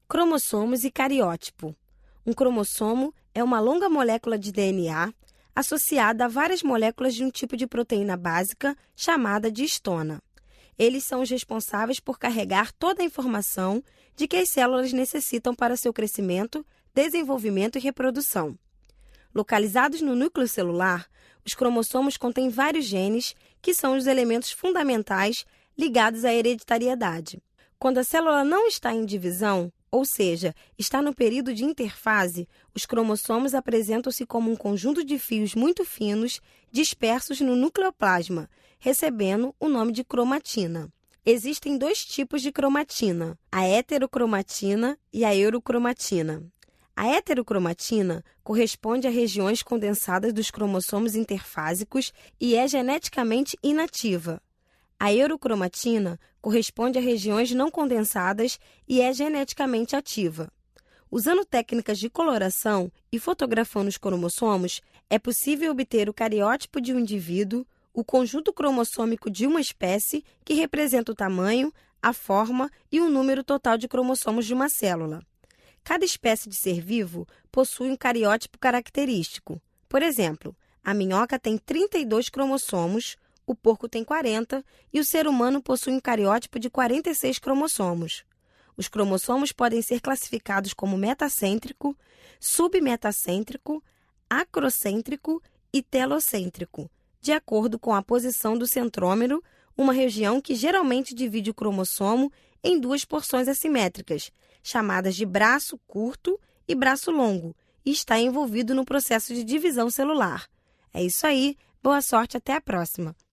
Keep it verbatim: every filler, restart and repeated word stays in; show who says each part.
Speaker 1: Cromossomos e cariótipo. Um cromossomo é uma longa molécula de D N A associada a várias moléculas de um tipo de proteína básica chamada de histona. Eles são os responsáveis por carregar toda a informação de que as células necessitam para seu crescimento, desenvolvimento e reprodução. Localizados no núcleo celular, os cromossomos contêm vários genes que são os elementos fundamentais ligados à hereditariedade. Quando a célula não está em divisão, ou seja, está no período de interfase, os cromossomos apresentam-se como um conjunto de fios muito finos dispersos no nucleoplasma, recebendo o nome de cromatina. Existem dois tipos de cromatina, a heterocromatina e a eurocromatina. A heterocromatina corresponde a regiões condensadas dos cromossomos interfásicos e é geneticamente inativa. A eurocromatina corresponde a regiões não condensadas e é geneticamente ativa. Usando técnicas de coloração e fotografando os cromossomos, é possível obter o cariótipo de um indivíduo, o conjunto cromossômico de uma espécie, que representa o tamanho, a forma e o número total de cromossomos de uma célula. Cada espécie de ser vivo possui um cariótipo característico. Por exemplo, a minhoca tem trinta e dois cromossomos, o porco tem quarenta e o ser humano possui um cariótipo de quarenta e seis cromossomos. Os cromossomos podem ser classificados como metacêntrico, submetacêntrico, acrocêntrico e telocêntrico, de acordo com a posição do centrômero, uma região que geralmente divide o cromossomo em duas porções assimétricas, chamadas de braço curto e braço longo, e está envolvido no processo de divisão celular. É isso aí, boa sorte, até a próxima!